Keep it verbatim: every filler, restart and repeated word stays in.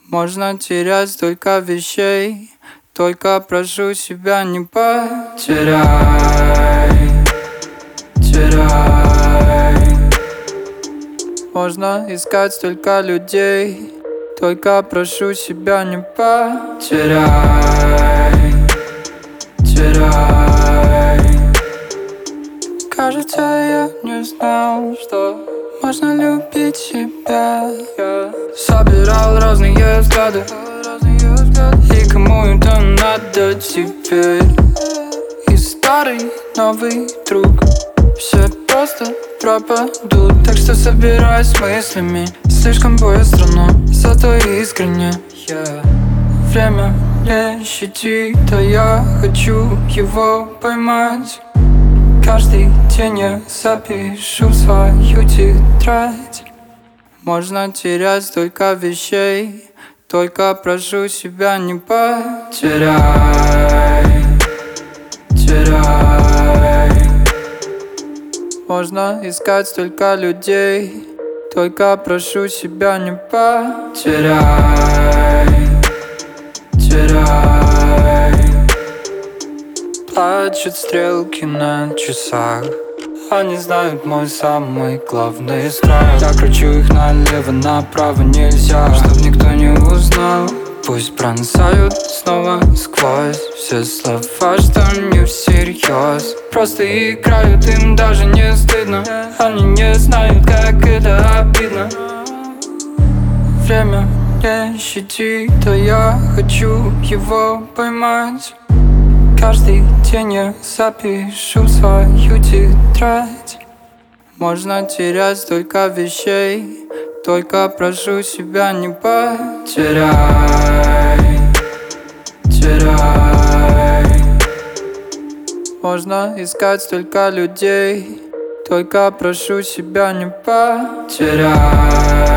Можно терять столько вещей, только прошу себя не потеряй, теряй. Можно искать столько людей, только прошу себя не потеряй, теряй. Кажется, я не знал, что можно любить себя. Я собирал разные взгляды, и кому это надо теперь? И старый новый друг все просто пропадут. Так что собираюсь с мыслями слишком быстро, но зато искренне. yeah. Время не щадит, а я хочу его поймать. Каждый день я запишу свою тетрадь. Можно терять столько вещей, только прошу себя не потеряй, теряй. Можно искать столько людей, только прошу себя не потеряй, теряй. Плачут стрелки на часах, они знают мой самый главный страх. Я кручу их налево-направо, нельзя, чтоб никто не узнал. Пусть пронзают снова сквозь все слова, что не всерьез. Просто играют, им даже не стыдно. Они не знают, как это обидно. Время не щадит, а я хочу его поймать. Каждый день я запишу свою тетрадь. Можно терять столько вещей, только прошу себя не потеряй, теряй. Можно искать столько людей, только прошу себя не потеряй.